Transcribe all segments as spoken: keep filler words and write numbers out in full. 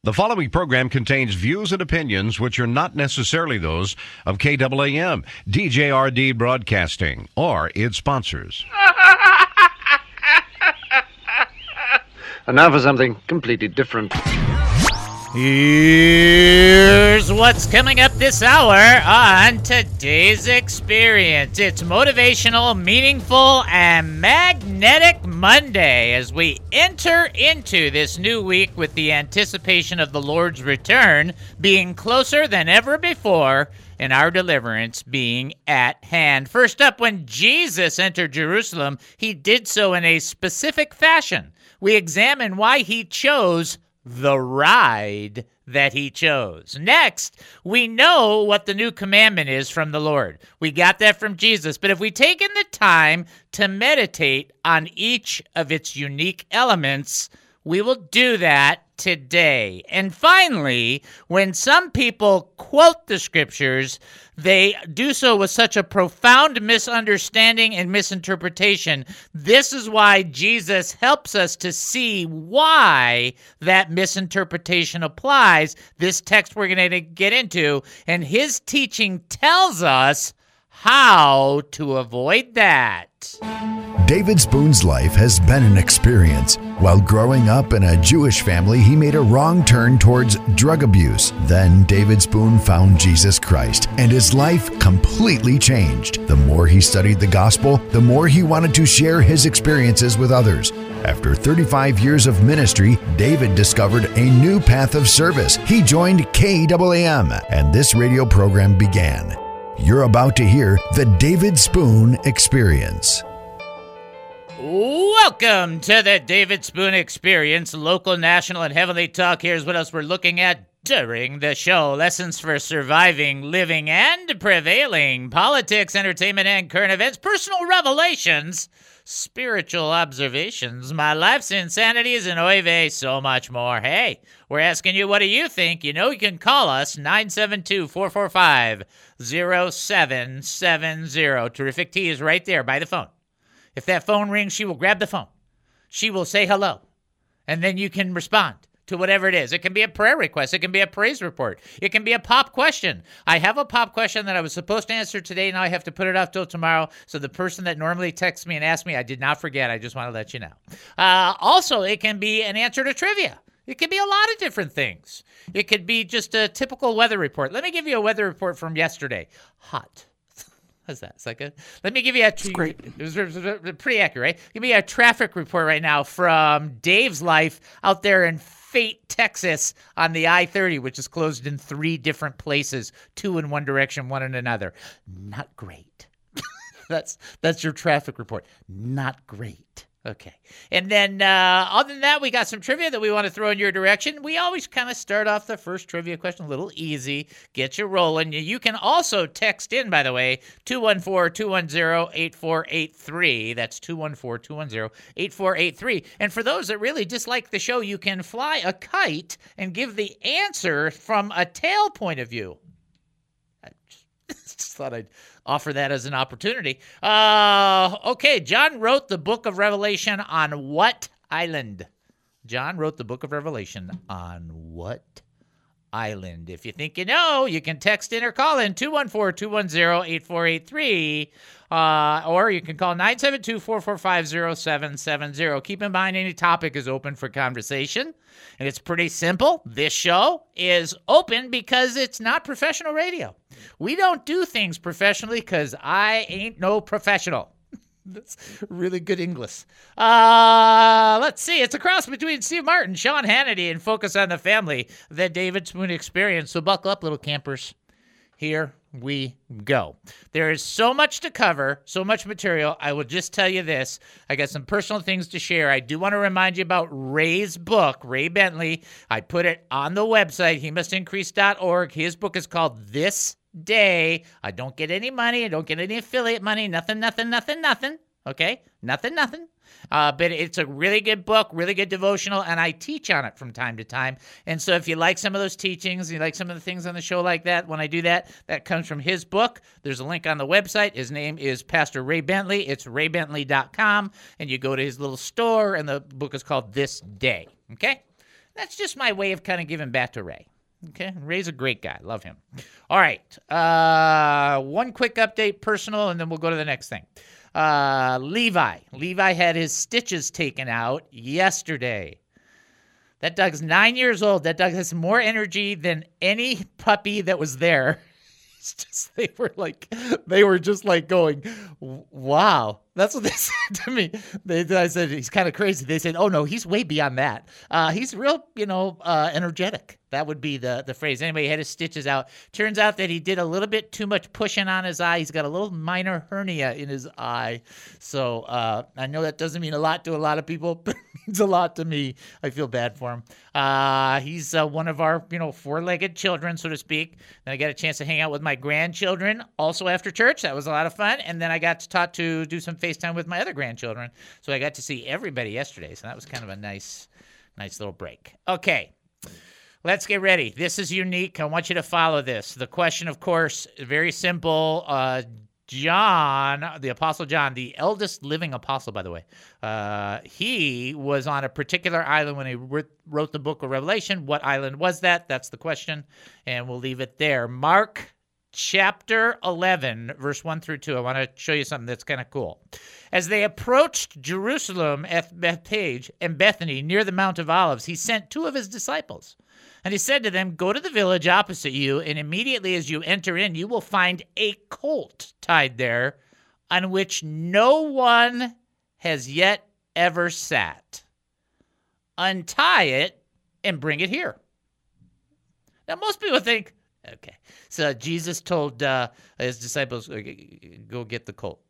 The following program contains views and opinions which are not necessarily those of K A A M, D J R D Broadcasting, or its sponsors. And now for something completely different. Here's what's coming up this hour on today's experience. It's motivational, meaningful, and magnetic Monday as we enter into this new week with the anticipation of the Lord's return being closer than ever before and our deliverance being at hand. First up, when Jesus entered Jerusalem, he did so in a specific fashion. We examine why he chose the ride that he chose. Next, we know what the new commandment is from the Lord. We got that from Jesus, but if we taken the time to meditate on each of its unique elements, we will do that today. And finally, when some people quote the scriptures, they do so with such a profound misunderstanding and misinterpretation. This is why Jesus helps us to see why that misinterpretation applies. This text we're going to get into, and his teaching tells us how to avoid that. David Spoon's life has been an experience. While growing up in a Jewish family, he made a wrong turn towards drug abuse. Then David Spoon found Jesus Christ, and his life completely changed. The more he studied the gospel, the more he wanted to share his experiences with others. After thirty-five years of ministry, David discovered a new path of service. He joined K A A M, and this radio program began. You're about to hear the David Spoon Experience. Welcome to the David Spoon Experience, local, national, and heavenly talk. Here's what else we're looking at during the show. Lessons for surviving, living, and prevailing. Politics, entertainment, and current events. Personal revelations. Spiritual observations. My life's insanities, and oy vey, so much more. Hey, we're asking you, what do you think? You know you can call us, nine seven two, four four five, zero seven seven zero. Terrific T is right there by the phone. If that phone rings, she will grab the phone. She will say hello, and then you can respond to whatever it is. It can be a prayer request. It can be a praise report. It can be a pop question. I have a pop question that I was supposed to answer today. Now I have to put it off till tomorrow. So the person that normally texts me and asks me, I did not forget. I just want to let you know. Uh, also, it can be an answer to trivia. It could be a lot of different things. It could be just a typical weather report. Let me give you a weather report from yesterday. Hot. How's that? It's like a, let me give you a, it's great. It was, it was pretty accurate, right? Give me a traffic report right now from Dave's life out there in Fate, Texas on the I thirty, which is closed in three different places, two in one direction, one in another. Not great. that's that's your traffic report. Not great. Okay. And then uh, other than that, we got some trivia that we want to throw in your direction. We always kind of start off the first trivia question a little easy, get you rolling. You can also text in, by the way, two one four, two one zero, eight four eight three. That's two one four, two one zero, eight four eight three. And for those that really dislike the show, you can fly a kite and give the answer from a tail point of view. I just thought I'd offer that as an opportunity. Uh, okay, John wrote the book of Revelation on what island? John wrote the book of Revelation on what island? If you think you know, you can text in or call in two one four, two one zero, eight four eight three. Uh, or you can call nine seven two, four four five, zero seven seven zero. Keep in mind, any topic is open for conversation. And it's pretty simple. This show is open because it's not professional radio. We don't do things professionally because I ain't no professional. That's really good English. Uh, let's see. It's a cross between Steve Martin, Sean Hannity, and Focus on the Family, the David Spoon Experience. So buckle up, little campers. Here we go. There is so much to cover, so much material. I will just tell you this. I got some personal things to share. I do want to remind you about Ray's book, Ray Bentley. I put it on the website, he must increase dot org. His book is called This Day. I don't get any money. I don't get any affiliate money. Nothing, nothing, nothing, nothing. Okay? Nothing, nothing. Uh, but it's a really good book, really good devotional, and I teach on it from time to time. And so if you like some of those teachings, you like some of the things on the show like that, when I do that, that comes from his book. There's a link on the website. His name is Pastor Ray Bentley. It's ray bentley dot com, and you go to his little store, and the book is called This Day. Okay? That's just my way of kind of giving back to Ray. Okay, Ray's a great guy. Love him. All right, uh, one quick update, personal, and then we'll go to the next thing. Uh, Levi. Levi had his stitches taken out yesterday. That dog's nine years old. That dog has more energy than any puppy that was there. It's just, they were like, they were just like going, wow. That's what they said to me. They, I said, he's kind of crazy. They said, oh, no, he's way beyond that. Uh, he's real, you know, uh, energetic. That would be the, the phrase. Anyway, he had his stitches out. Turns out that he did a little bit too much pushing on his eye. He's got a little minor hernia in his eye. So uh, I know that doesn't mean a lot to a lot of people, but it means a lot to me. I feel bad for him. Uh, he's uh, one of our, you know, four-legged children, so to speak. Then I got a chance to hang out with my grandchildren also after church. That was a lot of fun. And then I got to talk to do some FaceTime with my other grandchildren. So I got to see everybody yesterday. So that was kind of a nice, nice little break. Okay. Let's get ready. This is unique. I want you to follow this. The question, of course, very simple. Uh, John, the Apostle John, the eldest living apostle, by the way, uh, he was on a particular island when he wrote the book of Revelation. What island was that? That's the question. And we'll leave it there. Mark chapter eleven, verse one through two. I want to show you something that's kind of cool. As they approached Jerusalem at Bethphage and Bethany near the Mount of Olives, he sent two of his disciples. And he said to them, go to the village opposite you, and immediately as you enter in, you will find a colt tied there on which no one has yet ever sat. Untie it and bring it here. Now, most people think, okay, so Jesus told uh, his disciples, go get the colt.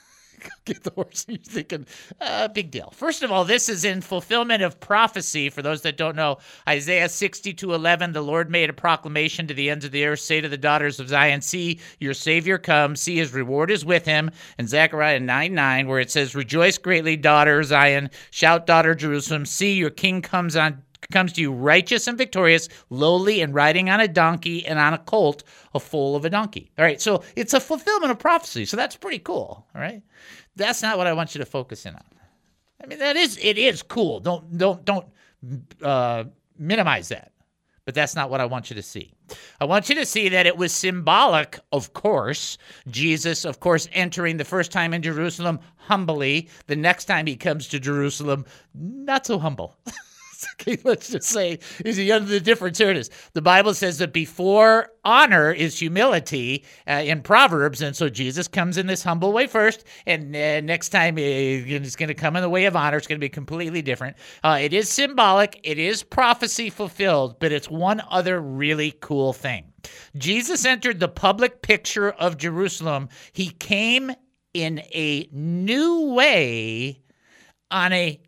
Get the horse. You're thinking, uh, big deal. First of all, this is in fulfillment of prophecy. For those that don't know, Isaiah sixty-two eleven, the Lord made a proclamation to the ends of the earth. Say to the daughters of Zion, see, your Savior comes. See, his reward is with him. And Zechariah nine nine, where it says, rejoice greatly, daughter Zion. Shout, daughter Jerusalem. See, your king comes on. comes to you righteous and victorious, lowly and riding on a donkey and on a colt, a foal of a donkey. All right, so it's a fulfillment of prophecy, so that's pretty cool, all right? That's not what I want you to focus in on. I mean, that is, it is cool. Don't, don't, don't uh, minimize that, but that's not what I want you to see. I want you to see that it was symbolic, of course. Jesus, of course, entering the first time in Jerusalem humbly. The next time he comes to Jerusalem, not so humble. Okay, let's just say, is he under the difference? Here it is. The Bible says that before honor is humility uh, in Proverbs, and so Jesus comes in this humble way first, and uh, next time he's going to come in the way of honor. It's going to be completely different. Uh, it is symbolic. It is prophecy fulfilled, but it's one other really cool thing. Jesus entered the public picture of Jerusalem. He came in a new way on a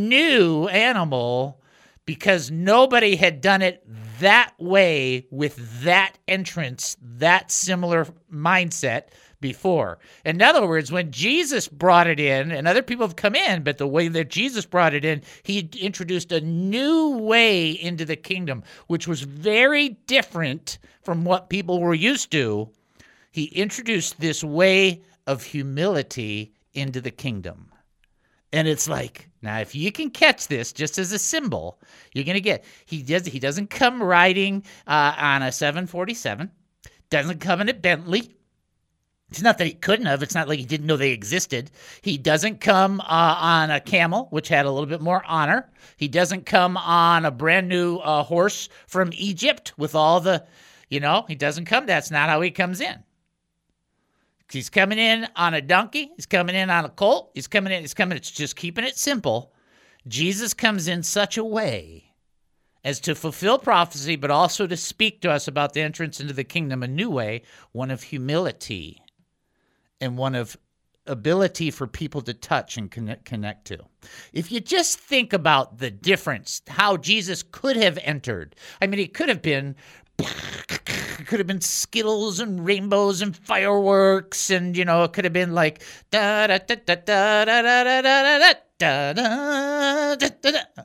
new animal, because nobody had done it that way with that entrance, that similar mindset before. In other words, when Jesus brought it in, and other people have come in, but the way that Jesus brought it in, he introduced a new way into the kingdom, which was very different from what people were used to. He introduced this way of humility into the kingdom. And it's like, now if you can catch this just as a symbol, you're going to get, he does, he doesn't come riding uh, on a seven forty-seven, doesn't come in a Bentley. It's not that he couldn't have. It's not like he didn't know they existed. He doesn't come uh, on a camel, which had a little bit more honor. He doesn't come on a brand new uh, horse from Egypt with all the, you know, he doesn't come. That's not how he comes in. He's coming in on a donkey. He's coming in on a colt. He's coming in. He's coming. It's just keeping it simple. Jesus comes in such a way as to fulfill prophecy, but also to speak to us about the entrance into the kingdom, a new way, one of humility and one of ability for people to touch and connect, connect to. If you just think about the difference, how Jesus could have entered. I mean, he could have been... It could have been Skittles and rainbows and fireworks, and you know, it could have been like da da da da da da da da da da da da da.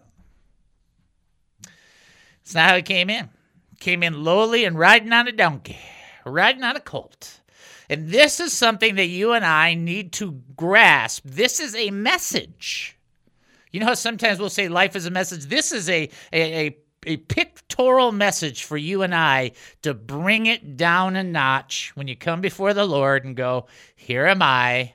It's not how he came in. He came in lowly and riding on a donkey, riding on a colt. And this is something that you and I need to grasp. This is a message. You know how sometimes we'll say life is a message? This is a a, a a pictorial message for you and I to bring it down a notch when you come before the Lord and go, here am I,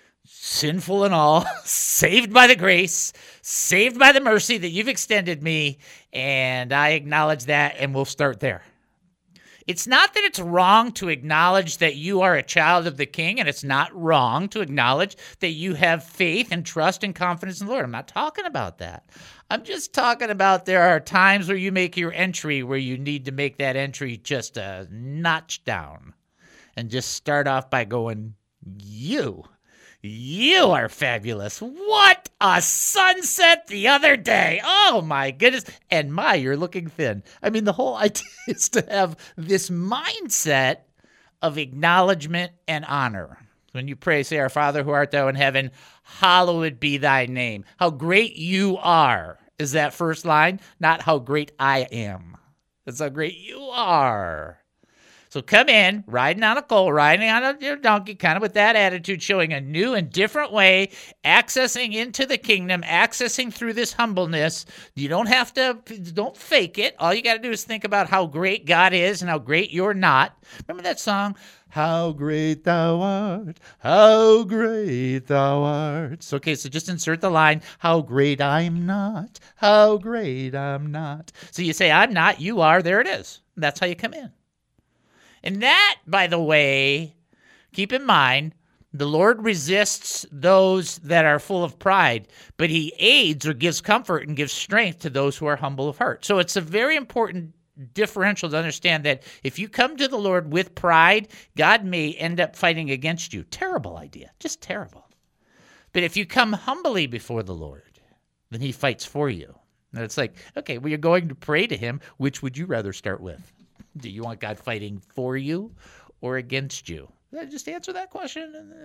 sinful and all, saved by the grace, saved by the mercy that you've extended me, and I acknowledge that, and we'll start there. It's not that it's wrong to acknowledge that you are a child of the King, and it's not wrong to acknowledge that you have faith and trust and confidence in the Lord. I'm not talking about that. I'm just talking about there are times where you make your entry where you need to make that entry just a notch down and just start off by going, you. You are fabulous. What a sunset the other day. Oh, my goodness. And my, you're looking thin. I mean, the whole idea is to have this mindset of acknowledgement and honor. When you pray, say, our Father who art thou in heaven, hallowed be thy name. How great you are is that first line, not how great I am. That's how great you are. So come in, riding on a colt, riding on a donkey, kind of with that attitude, showing a new and different way, accessing into the kingdom, accessing through this humbleness. You don't have to, don't fake it. All you got to do is think about how great God is and how great you're not. Remember that song? How great thou art, how great thou art. So, okay, so just insert the line, how great I'm not, how great I'm not. So you say, I'm not, you are, there it is. That's how you come in. And that, by the way, keep in mind, the Lord resists those that are full of pride, but he aids or gives comfort and gives strength to those who are humble of heart. So it's a very important differential to understand that if you come to the Lord with pride, God may end up fighting against you. Terrible idea, just terrible. But if you come humbly before the Lord, then he fights for you. And it's like, okay, well, you're going to pray to him. Which would you rather start with? Do you want God fighting for you or against you? Just answer that question.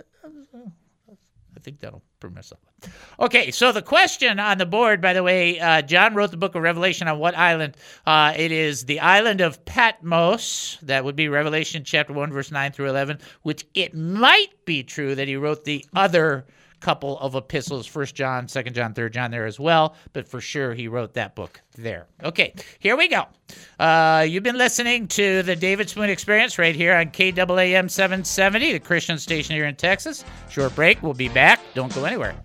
I think that'll prove myself. Okay, so the question on the board, by the way, uh, John wrote the book of Revelation on what island? Uh, it is the island of Patmos. That would be Revelation chapter one, verse nine through eleven, which it might be true that he wrote the other couple of epistles, First John, Second John, Third John there as well, but for sure he wrote that book there. Okay, here we go. Uh, you've been listening to the David Spoon Experience right here on K A A M seven seventy, the Christian station here in Texas. Short break, we'll be back. Don't go anywhere.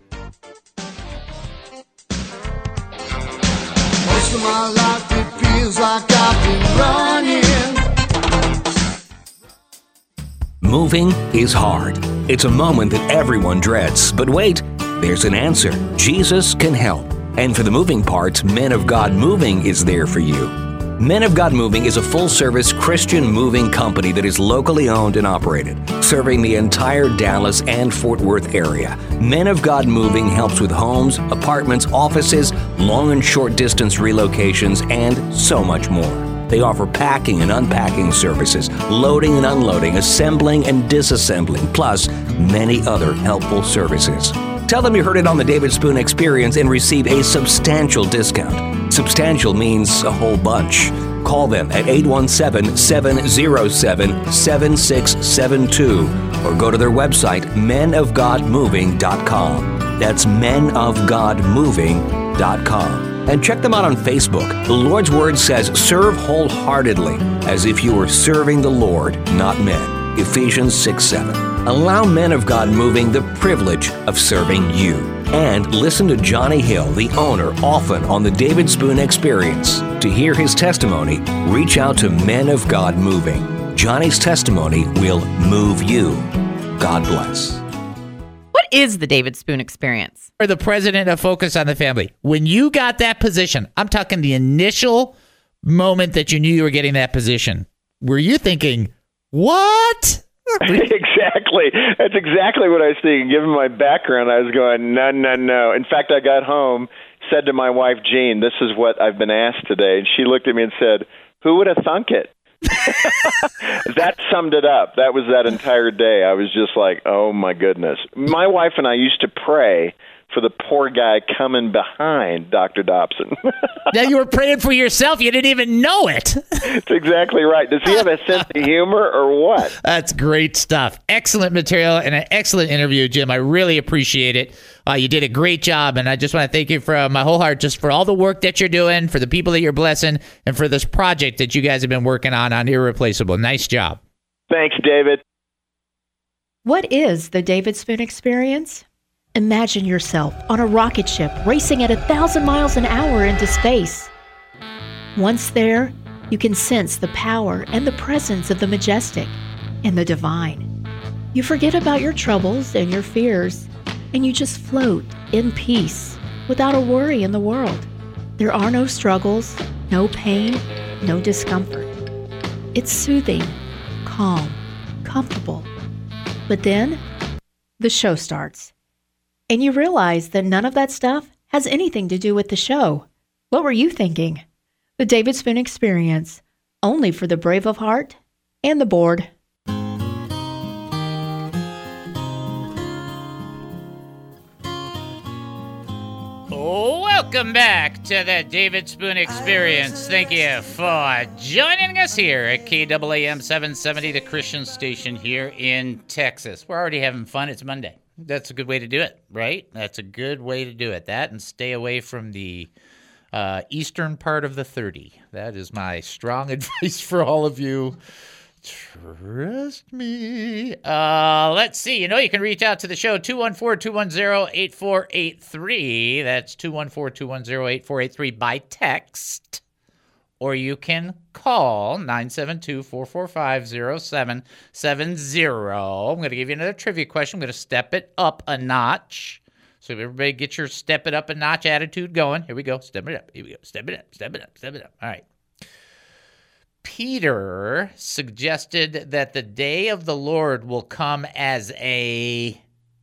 Most of my life it feels like I've been running. Moving is hard. It's a moment that everyone dreads. But wait, there's an answer. Jesus can help. And for the moving parts, Men of God Moving is there for you. Men of God Moving is a full-service Christian moving company that is locally owned and operated, serving the entire Dallas and Fort Worth area. Men of God Moving helps with homes, apartments, offices, long and short distance relocations, and so much more. They offer packing and unpacking services, loading and unloading, assembling and disassembling, plus many other helpful services. Tell them you heard it on the David Spoon Experience and receive a substantial discount. Substantial means a whole bunch. Call them at eight one seven, seven zero seven, seven six seven two or go to their website, men of god moving dot com. That's men of god moving dot com. And check them out on Facebook. The Lord's Word says, serve wholeheartedly, as if you were serving the Lord, not men. Ephesians six seven. Allow Men of God Moving the privilege of serving you. And listen to Johnny Hill, the owner, often on the David Spoon Experience. To hear his testimony, reach out to Men of God Moving. Johnny's testimony will move you. God bless. What is the David Spoon Experience? Or the president of Focus on the Family. When you got that position, I'm talking the initial moment that you knew you were getting that position, were you thinking, what? Exactly. That's exactly what I was thinking. Given my background, I was going, no, no, no. In fact, I got home, said to my wife, Jean, this is what I've been asked today. And she looked at me and said, who would have thunk it? That summed it up. That was that entire day. I was just like, oh, my goodness. My wife and I used to pray for the poor guy coming behind Doctor Dobson. Now you were praying for yourself. You didn't even know it. That's exactly right. Does he have a sense of humor or what? That's great stuff. Excellent material and an excellent interview, Jim. I really appreciate it. Uh, you did a great job, and I just want to thank you from my whole heart just for all the work that you're doing, for the people that you're blessing, and for this project that you guys have been working on on Irreplaceable. Nice job. Thanks, David. What is the David Spoon Experience? Imagine yourself on a rocket ship racing at a thousand miles an hour into space. Once there, you can sense the power and the presence of the majestic and the divine. You forget about your troubles and your fears, and you just float in peace without a worry in the world. There are no struggles, no pain, no discomfort. It's soothing, calm, comfortable. But then, the show starts. And you realize that none of that stuff has anything to do with the show. What were you thinking? The David Spoon Experience, only for the brave of heart and the bored. Welcome back to the David Spoon Experience. Thank you for joining us here at K A A M seven seventy, the Christian station here in Texas. We're already having fun. It's Monday. That's a good way to do it, right? That's a good way to do it. That and stay away from the uh, eastern part of the thirty. That is my strong advice for all of you. Trust me. Uh, let's see. You know, you can reach out to the show, two one four, two one zero, eight four eight three. That's two one four, two one zero, eight four eight three by text. Or you can call nine seven two, four four five, zero seven seven zero. I'm going to give you another trivia question. I'm going to step it up a notch. So everybody get your step it up a notch attitude going. Here we go. Step it up. Here we go. Step it up. Step it up. Step it up. All right. Peter suggested that the day of the Lord will come as a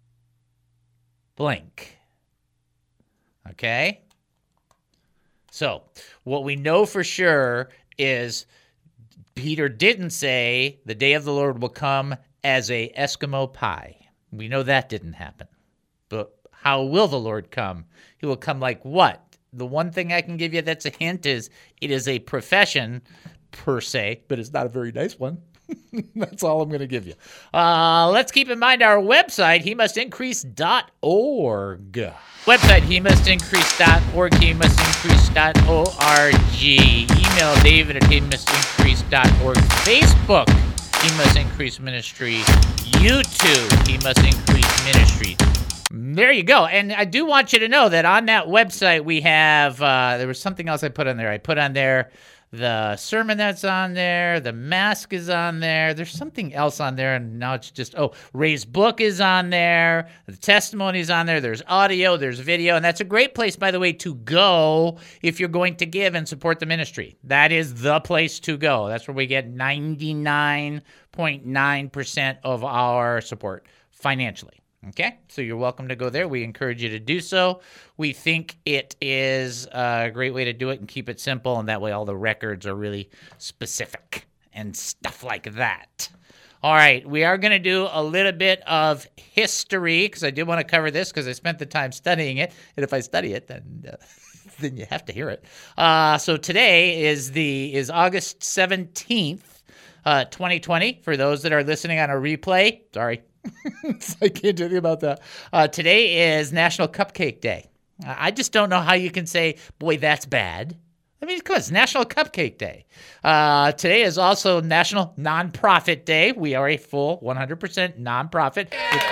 blank. Okay? So, what we know for sure is Peter didn't say the day of the Lord will come as a Eskimo pie. We know that didn't happen. But how will the Lord come? He will come like what? The one thing I can give you that's a hint is it is a profession per se, but it's not a very nice one. That's all I'm going to give you. Uh, let's keep in mind our website, he must increase dot org. Website, he must increase dot org, he must increase dot org. Email David at he must increase dot org. Facebook, He Must Increase Ministry. YouTube, He Must Increase Ministry. There you go. And I do want you to know that on that website we have, uh, there was something else I put on there. I put on there the sermon that's on there, the mask is on there, there's something else on there, and now it's just, oh, Ray's book is on there, the testimony is on there, there's audio, there's video, and that's a great place, by the way, to go if you're going to give and support the ministry. That is the place to go. That's where we get ninety-nine point nine percent of our support financially. Okay, so you're welcome to go there. We encourage you to do so. We think it is a great way to do it and keep it simple, and that way all the records are really specific and stuff like that. All right, we are going to do a little bit of history because I did want to cover this because I spent the time studying it, and if I study it, then uh, then you have to hear it. Uh, so today is the is August seventeenth, uh, twenty twenty. For those that are listening on a replay, sorry. I can't do anything about that. Uh, today is National Cupcake Day. I just don't know how you can say, boy, that's bad. I mean, come on, it's National Cupcake Day. Uh, today is also National Nonprofit Day. We are a full one hundred percent nonprofit.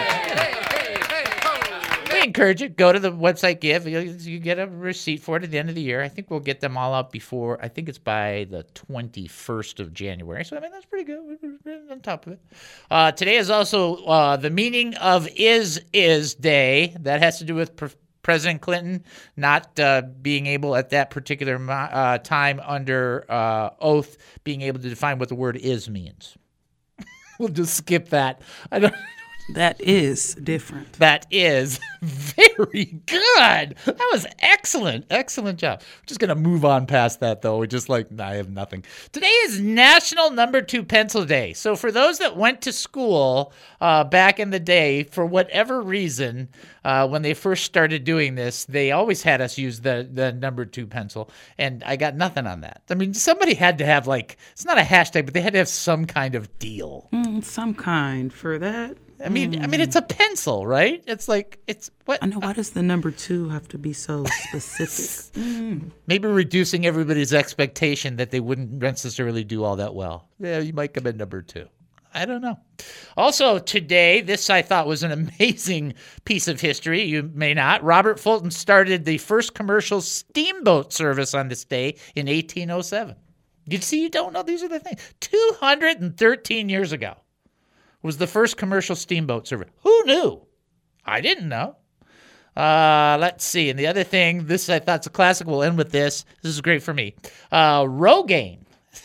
We encourage you, go to the website, give. You, you get a receipt for it at the end of the year. I think we'll get them all out before, I think it's by the twenty-first of January. So, I mean, that's pretty good. We're on top of it. Uh, today is also uh, the meaning of Is Is Day. That has to do with Pre- President Clinton not uh, being able at that particular uh, time under uh, oath, being able to define what the word is means. We'll just skip that. I don't That is different. That is very good. That was excellent. Excellent job. We're just going to move on past that, though. We're just like, nah, I have nothing. Today is National Number Two Pencil Day. So for those that went to school uh, back in the day, for whatever reason, uh, when they first started doing this, they always had us use the, the number two pencil. And I got nothing on that. I mean, somebody had to have, like, it's not a hashtag, but they had to have some kind of deal. Mm, some kind for that. I mean, I mean, it's a pencil, right? It's like, it's what? I know. Why does the number two have to be so specific? mm. Maybe reducing everybody's expectation that they wouldn't necessarily do all that well. Yeah, you might come in number two. I don't know. Also, today, this I thought was an amazing piece of history. You may not. Robert Fulton started the first commercial steamboat service on this day in eighteen oh seven. You see, you don't know. These are the things. two hundred thirteen years ago was the first commercial steamboat service. Who knew? I didn't know. Uh, let's see. And the other thing, this I thought's a classic. We'll end with this. This is great for me. Uh, Rogaine.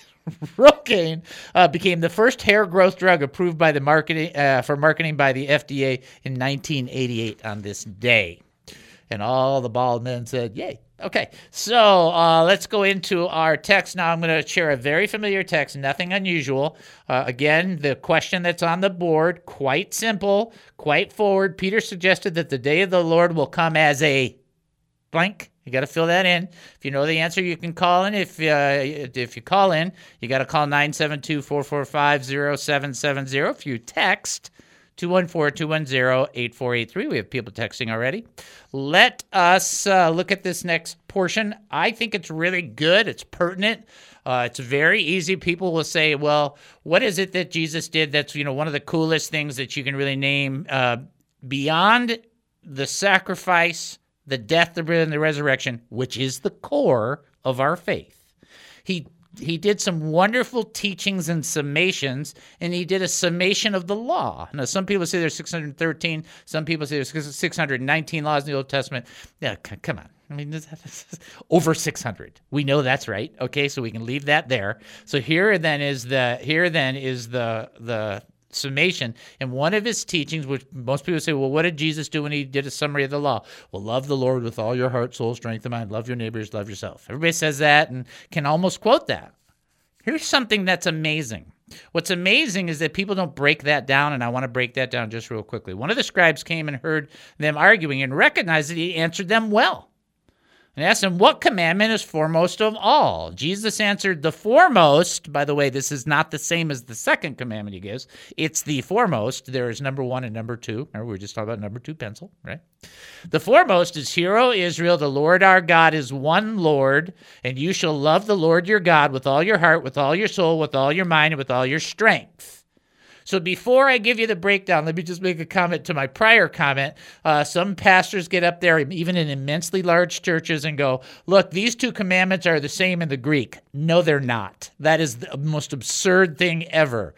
Rogaine uh, became the first hair growth drug approved by the marketing uh, for marketing by the F D A in nineteen eighty-eight on this day. And all the bald men said, yay. Okay, so uh, let's go into our text now. I'm going to share a very familiar text, nothing unusual. Uh, again, the question that's on the board, quite simple, quite forward. Peter suggested that the day of the Lord will come as a blank. You got to fill that in. If you know the answer, you can call in. If uh, if you call in, you got to call nine seven two, four four five, zero seven seven zero. If you text, two one four, two one zero, eight four eight three. We have people texting already. Let us uh, look at this next portion. I think it's really good. It's pertinent. Uh, it's very easy. People will say, well, what is it that Jesus did that's, you know, one of the coolest things that you can really name uh, beyond the sacrifice, the death, the burial, and the resurrection, which is the core of our faith. He He did some wonderful teachings and summations, and he did a summation of the law. Now, some people say there's six hundred thirteen. Some people say there's six hundred nineteen laws in the Old Testament. Yeah, c- come on. I mean, this, this is over six hundred. We know that's right. Okay, so we can leave that there. So here then is the here then is the the summation. And one of his teachings, which most people say, well, what did Jesus do when he did a summary of the law? Well, love the Lord with all your heart, soul, strength, and mind. Love your neighbors, love yourself. Everybody says that and can almost quote that. Here's something that's amazing. What's amazing is that people don't break that down, and I want to break that down just real quickly. One of the scribes came and heard them arguing and recognized that he answered them well. And asked him, what commandment is foremost of all? Jesus answered, the foremost, by the way, this is not the same as the second commandment he gives. It's the foremost. There is number one and number two. Remember, we were just talking about number two pencil, right? The foremost is, Hear, O Israel, the Lord our God is one Lord, and you shall love the Lord your God with all your heart, with all your soul, with all your mind, and with all your strength. So before I give you the breakdown, let me just make a comment to my prior comment. Uh, some pastors get up there, even in immensely large churches, and go, look, these two commandments are the same in the Greek. No, they're not. That is the most absurd thing ever.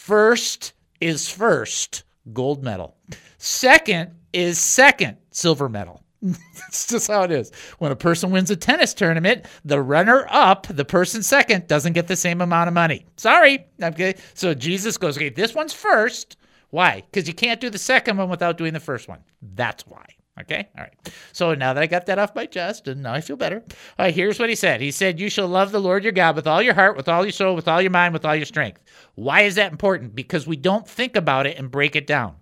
First is first, gold medal. Second is second, silver medal. That's just how it is. When a person wins a tennis tournament, the runner-up, the person second, doesn't get the same amount of money. Sorry. Okay. So Jesus goes, okay, this one's first. Why? Because you can't do the second one without doing the first one. That's why. Okay? All right. So now that I got that off my chest, and now I feel better, all right, here's what he said. He said, you shall love the Lord your God with all your heart, with all your soul, with all your mind, with all your strength. Why is that important? Because we don't think about it and break it down.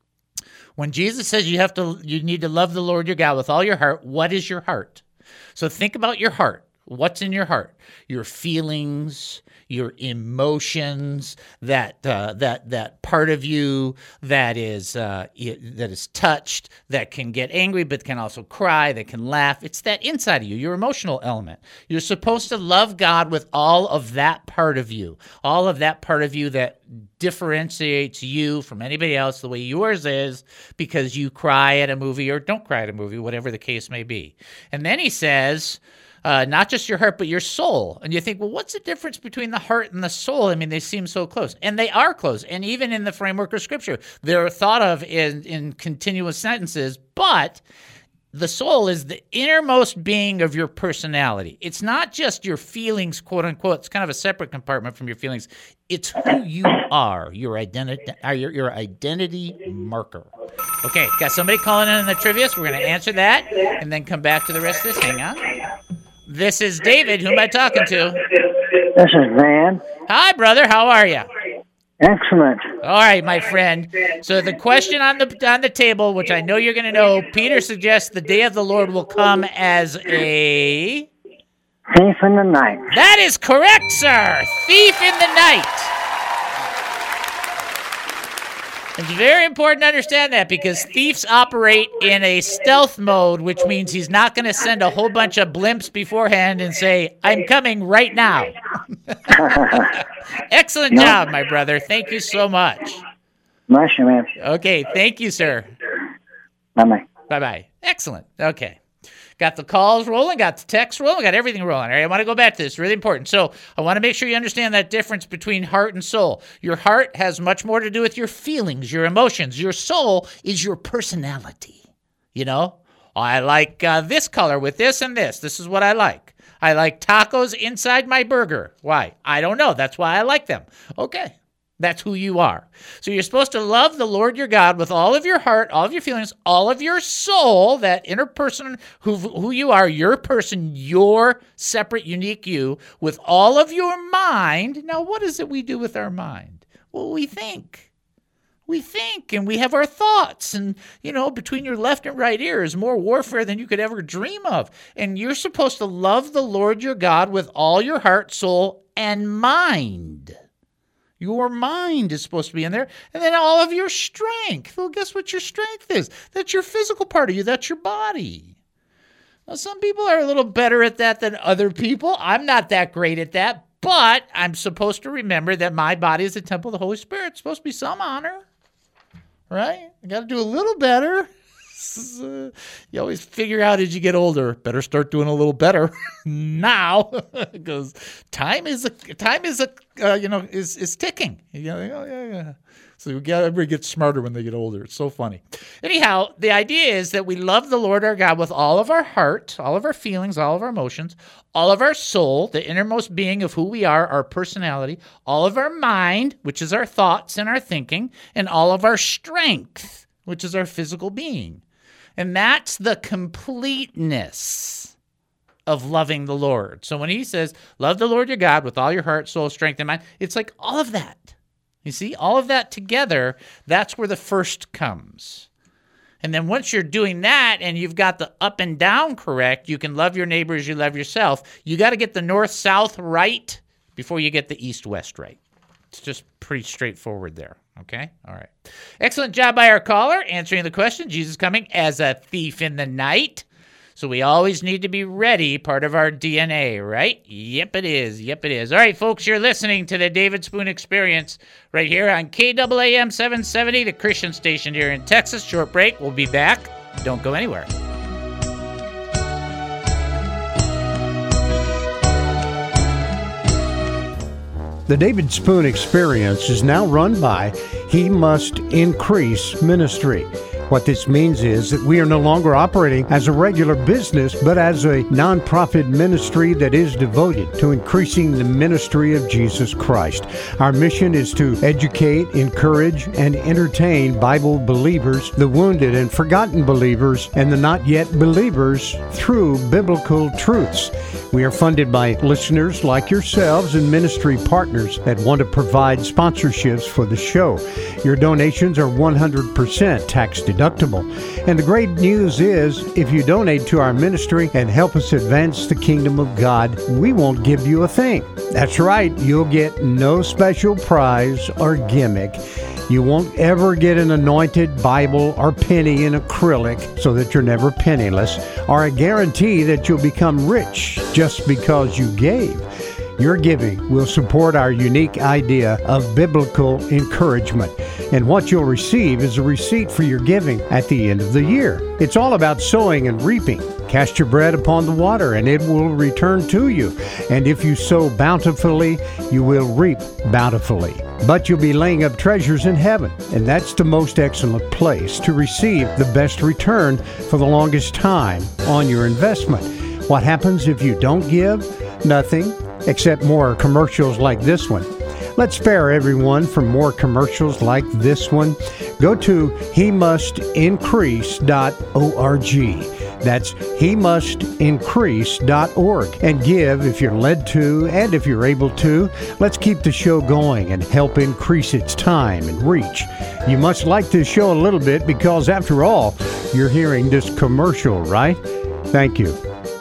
When Jesus says you have to, you need to love the Lord your God with all your heart, what is your heart? So think about your heart. What's in your heart? Your feelings, your emotions, that uh, that that part of you that is uh, that is touched, that can get angry, but can also cry, that can laugh. It's that inside of you, your emotional element. You're supposed to love God with all of that part of you, all of that part of you that differentiates you from anybody else the way yours is, because you cry at a movie or don't cry at a movie, whatever the case may be. And then he says, Uh, not just your heart, but your soul. And you think, well, what's the difference between the heart and the soul? I mean, they seem so close. And they are close. And even in the framework of Scripture, they're thought of in, in continuous sentences. But the soul is the innermost being of your personality. It's not just your feelings, quote unquote. It's kind of a separate compartment from your feelings. It's who you are, your identity, your, your identity marker. Okay, got somebody calling in on the trivia, so we're going to answer that and then come back to the rest of this. Hang on. This is David. Who am I talking to? This is Van. Hi, brother. How are you? Excellent. All right, my friend. So the question on the on the table, which I know you're going to know, Peter suggests the day of the Lord will come as a thief in the night. That is correct, sir. Thief in the night. It's very important to understand that because thieves operate in a stealth mode, which means he's not going to send a whole bunch of blimps beforehand and say, I'm coming right now. Excellent no. job, my brother. Thank you so much. Bless you, man. Okay, thank you, sir. Bye-bye. Bye-bye. Excellent. Okay. Got the calls rolling, got the texts rolling, got everything rolling. All right, I want to go back to this. Really important. So I want to make sure you understand that difference between heart and soul. Your heart has much more to do with your feelings, your emotions. Your soul is your personality. You know, I like uh, this color with this and this. This is what I like. I like tacos inside my burger. Why? I don't know. That's why I like them. Okay. That's who you are. So you're supposed to love the Lord your God with all of your heart, all of your feelings, all of your soul, that inner person who, who you are, your person, your separate, unique you, with all of your mind. Now, what is it we do with our mind? Well, we think. We think, and we have our thoughts. And, you know, between your left and right ear is more warfare than you could ever dream of. And you're supposed to love the Lord your God with all your heart, soul, and mind. Your mind is supposed to be in there. And then all of your strength. Well, guess what your strength is? That's your physical part of you. That's your body. Now, some people are a little better at that than other people. I'm not that great at that. But I'm supposed to remember that my body is the temple of the Holy Spirit. It's supposed to be some honor. Right? I got to do a little better. Uh, you always figure out as you get older, better start doing a little better now, because time is a time is a uh, you know is is ticking. You know, yeah, yeah, yeah. So we got everybody gets smarter when they get older. It's so funny. Anyhow, the idea is that we love the Lord our God with all of our heart, all of our feelings, all of our emotions, all of our soul, the innermost being of who we are, our personality, all of our mind, which is our thoughts and our thinking, and all of our strength, which is our physical being. And that's the completeness of loving the Lord. So when he says, love the Lord your God with all your heart, soul, strength, and mind, it's like all of that. You see, all of that together, that's where the first comes. And then once you're doing that and you've got the up and down correct, you can love your neighbor as you love yourself. You got to get the north-south right before you get the east-west right. It's just pretty straightforward there. Okay? All right. Excellent job by our caller answering the question. Jesus coming as a thief in the night. So we always need to be ready, part of our D N A, right? Yep, it is. Yep, it is. All right, folks, you're listening to the David Spoon Experience right here on K A A M seven seventy, the Christian station here in Texas. Short break. We'll be back. Don't go anywhere. The David Spoon Experience is now run by He Must Increase Ministry. What this means is that we are no longer operating as a regular business, but as a nonprofit ministry that is devoted to increasing the ministry of Jesus Christ. Our mission is to educate, encourage, and entertain Bible believers, the wounded and forgotten believers, and the not yet believers through biblical truths. We are funded by listeners like yourselves and ministry partners that want to provide sponsorships for the show. Your donations are one hundred percent tax deductible. And the great news is, if you donate to our ministry and help us advance the kingdom of God, we won't give you a thing. That's right, you'll get no special prize or gimmick. You won't ever get an anointed Bible or penny in acrylic so that you're never penniless, or a guarantee that you'll become rich just because you gave. Your giving will support our unique idea of biblical encouragement. And what you'll receive is a receipt for your giving at the end of the year. It's all about sowing and reaping. Cast your bread upon the water, and it will return to you. And if you sow bountifully, you will reap bountifully. But you'll be laying up treasures in heaven, and that's the most excellent place to receive the best return for the longest time on your investment. What happens if you don't give? Nothing, except more commercials like this one. Let's spare everyone from more commercials like this one. Go to he must increase dot org. That's he must increase dot org and give if you're led to and if you're able to. Let's keep the show going and help increase its time and reach. You must like this show a little bit because, after all, you're hearing this commercial, right? Thank you.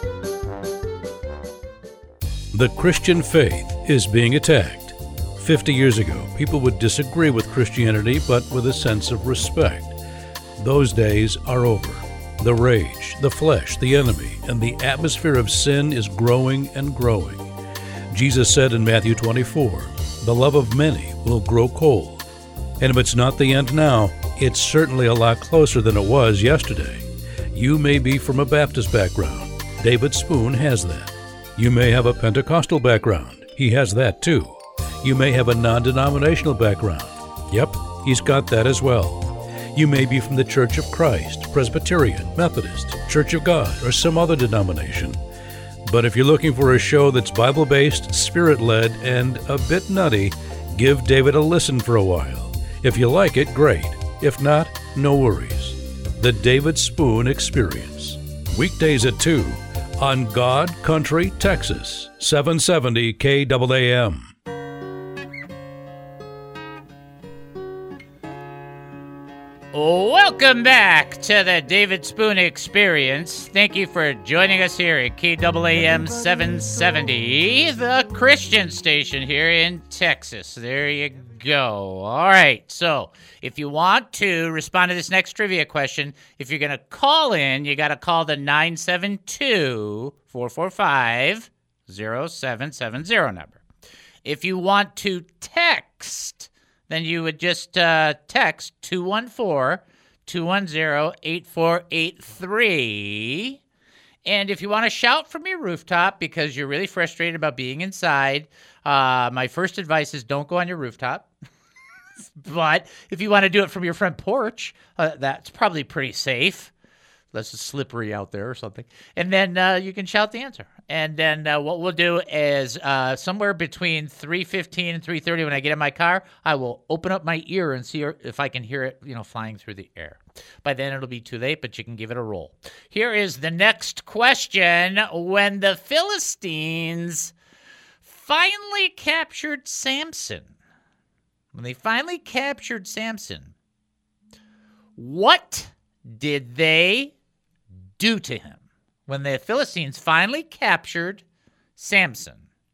The Christian faith is being attacked. Fifty years ago, people would disagree with Christianity, but with a sense of respect. Those days are over. The rage, the flesh, the enemy, and the atmosphere of sin is growing and growing. Jesus said in Matthew twenty-four, "The love of many will grow cold." And if it's not the end now, it's certainly a lot closer than it was yesterday. You may be from a Baptist background. David Spoon has that. You may have a Pentecostal background. He has that too. You may have a non-denominational background. Yep, he's got that as well. You may be from the Church of Christ, Presbyterian, Methodist, Church of God, or some other denomination. But if you're looking for a show that's Bible-based, Spirit-led, and a bit nutty, give David a listen for a while. If you like it, great. If not, no worries. The David Spoon Experience. Weekdays at two on God Country, Texas, seven seventy K A A M. Welcome back to the David Spoon Experience. Thank you for joining us here at K A A M seven seventy, the Christian station here in Texas. There you go. All right, so if you want to respond to this next trivia question, if you're going to call in, you got to call the nine seven two, four four five, zero seven seven zero number. If you want to text, then you would just uh, text two one four, two one zero, eight four eight three. And if you want to shout from your rooftop because you're really frustrated about being inside, uh, my first advice is don't go on your rooftop. But if you want to do it from your front porch, uh, that's probably pretty safe. Unless it's slippery out there or something. And then uh, you can shout the answer. And then uh, what we'll do is uh, somewhere between three fifteen and three thirty when I get in my car, I will open up my ear and see if I can hear it, you know, flying through the air. By then it'll be too late, but you can give it a roll. Here is the next question. When the Philistines finally captured Samson, when they finally captured Samson, what did they do to him? When the Philistines finally captured Samson,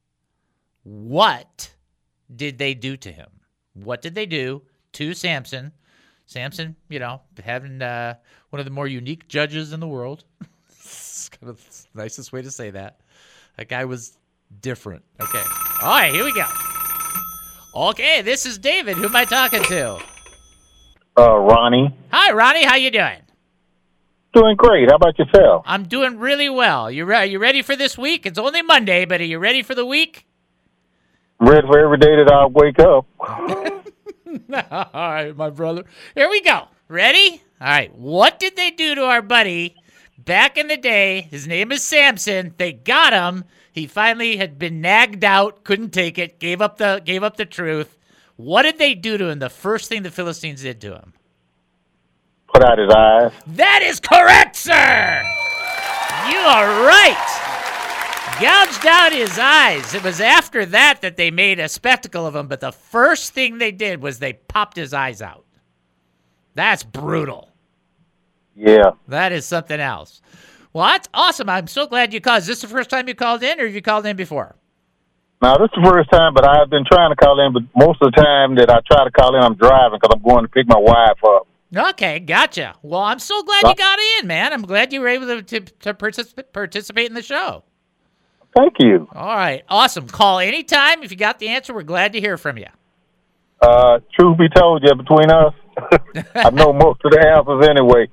what did they do to him? What did they do to Samson? Samson, you know, having uh, one of the more unique judges in the world. It's kind of the nicest way to say that. That guy was different. Okay. All right, here we go. Okay, this is David. Who am I talking to? Uh, Ronnie. Hi, Ronnie. How you doing? Doing great. How about yourself? I'm doing really well. You re- you ready for this week? It's only Monday, but are you ready for the week? I'm ready for every day that I wake up. All right, my brother. Here we go. Ready? All right. What did they do to our buddy back in the day? His name is Samson. They got him. He finally had been nagged out, couldn't take it, gave up the gave up the truth. What did they do to him? The first thing the Philistines did to him? Put out his eyes. That is correct, sir. You are right. Gouged out his eyes. It was after that that they made a spectacle of him, but the first thing they did was they popped his eyes out. That's brutal. Yeah. That is something else. Well, that's awesome. I'm so glad you called. Is this the first time you called in, or have you called in before? No, this is the first time, but I've been trying to call in, but most of the time that I try to call in, I'm driving because I'm going to pick my wife up. Okay, gotcha. Well, I'm so glad you got in, man. I'm glad you were able to, to, to participate, participate in the show. Thank you. All right. Awesome. Call anytime. If you got the answer, we're glad to hear from you. Uh, truth be told, yeah, between us, I know most of the answers anyway.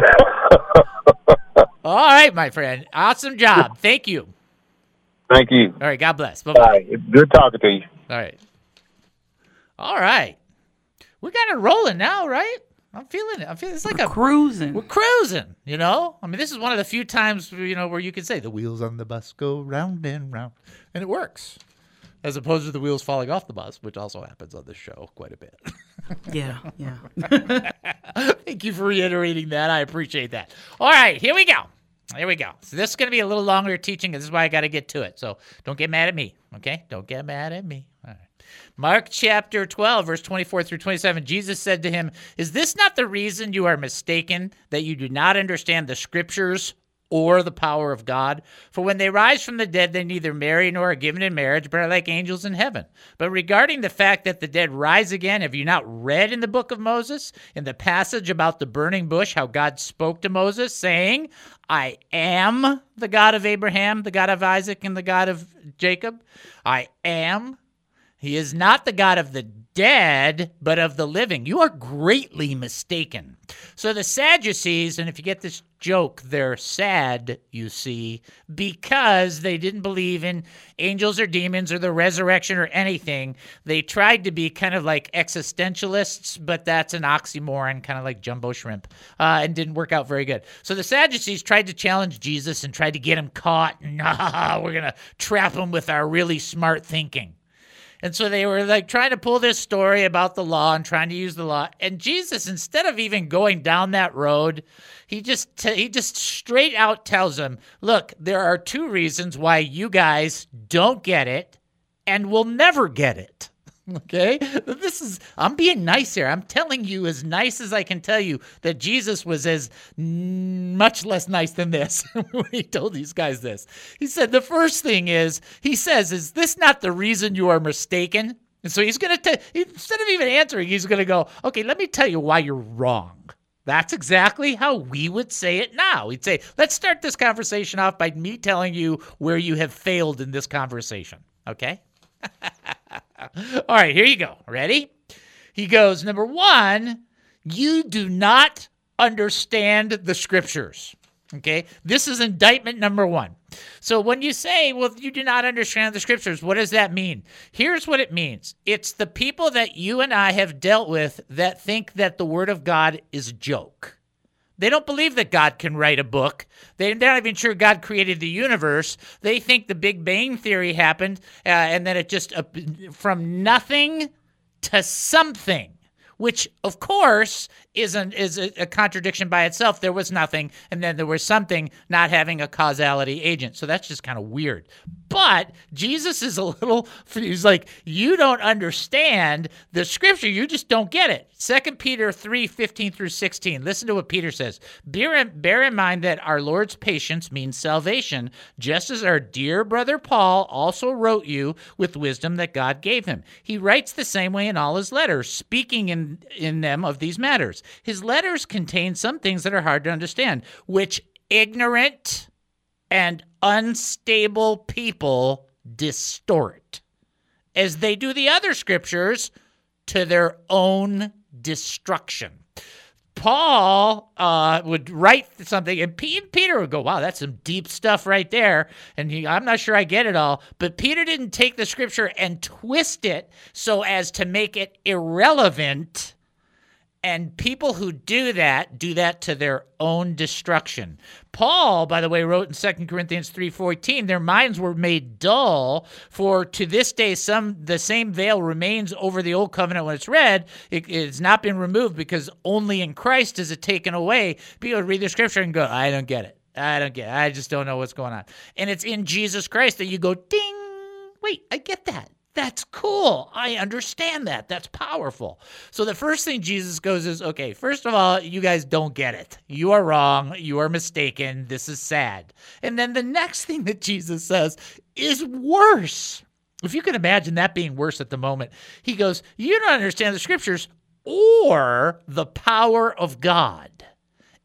All right, my friend. Awesome job. Thank you. Thank you. All right. God bless. Bye-bye. All right. It's good talking to you. All right. All right. We got it rolling now, right? I'm feeling it. I'm feeling it's like we're a cruising. We're cruising, you know? I mean, this is one of the few times, you know, where you can say the wheels on the bus go round and round, and it works. As opposed to the wheels falling off the bus, which also happens on this show quite a bit. Yeah, yeah. Thank you for reiterating that. I appreciate that. All right, here we go. Here we go. So this is going to be a little longer teaching, and this is why I got to get to it. So don't get mad at me, okay? Don't get mad at me. All right. Mark chapter twelve, verse twenty-four through twenty-seven, Jesus said to him, "Is this not the reason you are mistaken, that you do not understand the scriptures or the power of God? For when they rise from the dead, they neither marry nor are given in marriage, but are like angels in heaven. But regarding the fact that the dead rise again, have you not read in the book of Moses, in the passage about the burning bush, how God spoke to Moses, saying, I am the God of Abraham, the God of Isaac, and the God of Jacob? I am. He is not the God of the dead, but of the living. You are greatly mistaken." So the Sadducees, and if you get this joke, they're sad, you see, because they didn't believe in angels or demons or the resurrection or anything. They tried to be kind of like existentialists, but that's an oxymoron, kind of like jumbo shrimp, uh, and didn't work out very good. So the Sadducees tried to challenge Jesus and tried to get him caught. And, ah, we're going to trap him with our really smart thinking. And so they were like trying to pull this story about the law and trying to use the law. And Jesus, instead of even going down that road, he just t- he just straight out tells them, look, there are two reasons why you guys don't get it and will never get it. Okay? This is, I'm being nice here. I'm telling you as nice as I can tell you that Jesus was as n- much less nice than this when he told these guys this. He said, the first thing is, he says, is this not the reason you are mistaken? And so he's going to, instead of even answering, he's going to go, okay, let me tell you why you're wrong. That's exactly how we would say it now. We'd say, let's start this conversation off by me telling you where you have failed in this conversation. Okay? All right, here you go. Ready? He goes, number one, you do not understand the scriptures. Okay? This is indictment number one. So when you say, well, you do not understand the scriptures, what does that mean? Here's what it means. It's the people that you and I have dealt with that think that the word of God is a joke. They don't believe that God can write a book. They, they're not even sure God created the universe. They think the Big Bang Theory happened uh, and that it just, uh, from nothing to something, which, of course, is, an, is a, a contradiction by itself. There was nothing, and then there was something not having a causality agent. So that's just kind of weird. But Jesus is a little, he's like, you don't understand the scripture. You just don't get it. Second Peter three, fifteen through sixteen. Listen to what Peter says. Bear in, bear in mind that our Lord's patience means salvation, just as our dear brother Paul also wrote you with wisdom that God gave him. He writes the same way in all his letters, speaking in, in them of these matters. His letters contain some things that are hard to understand, which ignorant and unstable people distort, as they do the other scriptures, to their own destruction. Paul uh, would write something, and Peter would go, wow, that's some deep stuff right there. And he, I'm not sure I get it all. But Peter didn't take the scripture and twist it so as to make it irrelevant. And people who do that, do that to their own destruction. Paul, by the way, wrote in Second Corinthians three fourteen, their minds were made dull, for to this day some the same veil remains over the old covenant when it's read. It, it's not been removed because only in Christ is it taken away. People read the scripture and go, I don't get it. I don't get it. I just don't know what's going on. And it's in Jesus Christ that you go, ding, wait, I get that. That's cool. I understand that. That's powerful. So the first thing Jesus goes is, okay, first of all, you guys don't get it. You are wrong. You are mistaken. This is sad. And then the next thing that Jesus says is worse. If you can imagine that being worse at the moment, he goes, you don't understand the scriptures or the power of God.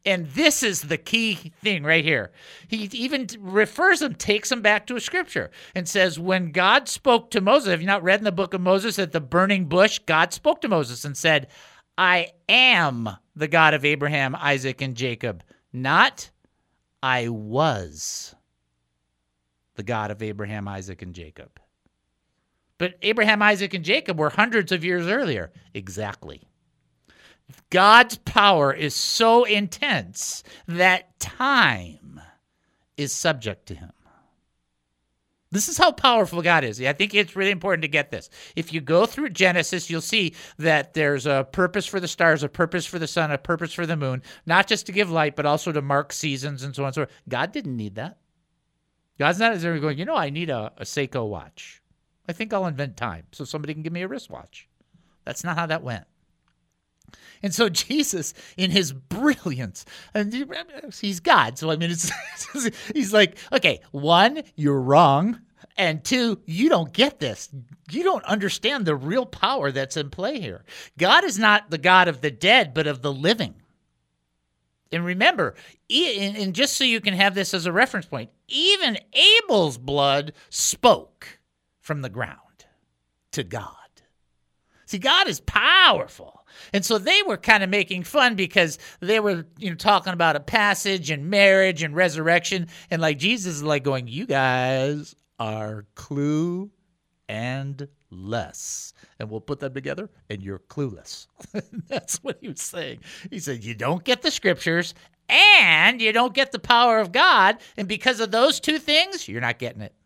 And this is the key thing right here. He even refers them, takes them back to a scripture and says, when God spoke to Moses, have you not read in the book of Moses at the burning bush, God spoke to Moses and said, I am the God of Abraham, Isaac, and Jacob. Not, I was the God of Abraham, Isaac, and Jacob. But Abraham, Isaac, and Jacob were hundreds of years earlier. Exactly. God's power is so intense that time is subject to him. This is how powerful God is. I think it's really important to get this. If you go through Genesis, you'll see that there's a purpose for the stars, a purpose for the sun, a purpose for the moon, not just to give light, but also to mark seasons and so on and so forth. God didn't need that. God's not as there going, you know, I need a, a Seiko watch. I think I'll invent time so somebody can give me a wristwatch. That's not how that went. And so Jesus, in his brilliance, and he's God, so I mean, it's, he's like, okay, one, you're wrong, and two, you don't get this. You don't understand the real power that's in play here. God is not the God of the dead, but of the living. And remember, and just so you can have this as a reference point, even Abel's blood spoke from the ground to God. See, God is powerful. And so they were kind of making fun because they were, you know, talking about a passage and marriage and resurrection. And like Jesus is like going, you guys are clue and less. And we'll put them together and you're clueless. That's what he was saying. He said, you don't get the scriptures and you don't get the power of God. And because of those two things, you're not getting it.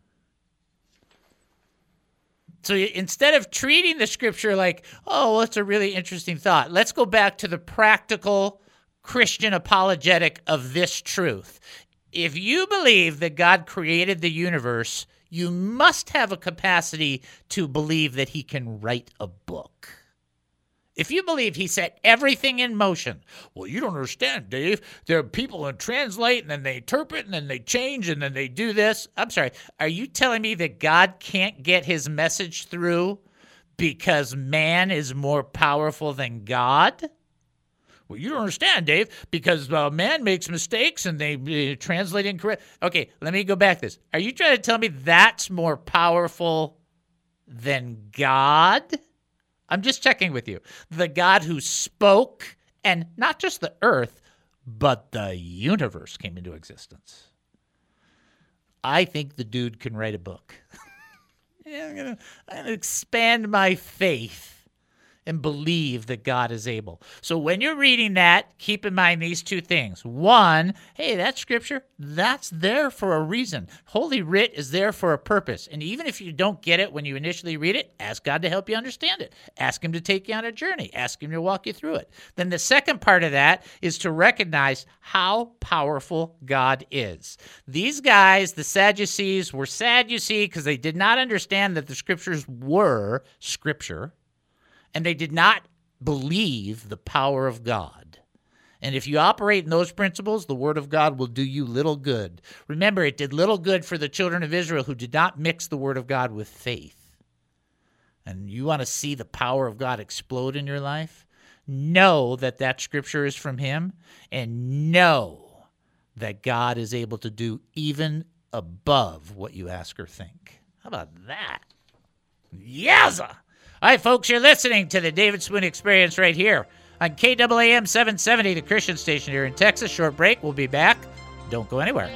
So instead of treating the scripture like, oh, well, it's a really interesting thought, let's go back to the practical Christian apologetic of this truth. If you believe that God created the universe, you must have a capacity to believe that he can write a book. If you believe he set everything in motion, well, you don't understand, Dave. There are people who translate, and then they interpret, and then they change, and then they do this. I'm sorry. Are you telling me that God can't get his message through because man is more powerful than God? Well, you don't understand, Dave, because uh, man makes mistakes, and they uh, translate incorrect. Okay, let me go back to this. Are you trying to tell me that's more powerful than God? I'm just checking with you. The God who spoke, and not just the earth, but the universe came into existence. I think the dude can write a book. yeah, I'm gonna, I'm gonna expand my faith and believe that God is able. So when you're reading that, keep in mind these two things. One, hey, that scripture, that's there for a reason. Holy Writ is there for a purpose. And even if you don't get it when you initially read it, ask God to help you understand it. Ask him to take you on a journey. Ask him to walk you through it. Then the second part of that is to recognize how powerful God is. These guys, the Sadducees, were sad, you see, because they did not understand that the scriptures were scripture. And they did not believe the power of God. And if you operate in those principles, the word of God will do you little good. Remember, it did little good for the children of Israel who did not mix the word of God with faith. And you want to see the power of God explode in your life? Know that that scripture is from him, and know that God is able to do even above what you ask or think. How about that? Yowza! All right, folks, you're listening to the David Spoon Experience right here on K A A M seven seventy, the Christian station here in Texas. Short break. We'll be back. Don't go anywhere.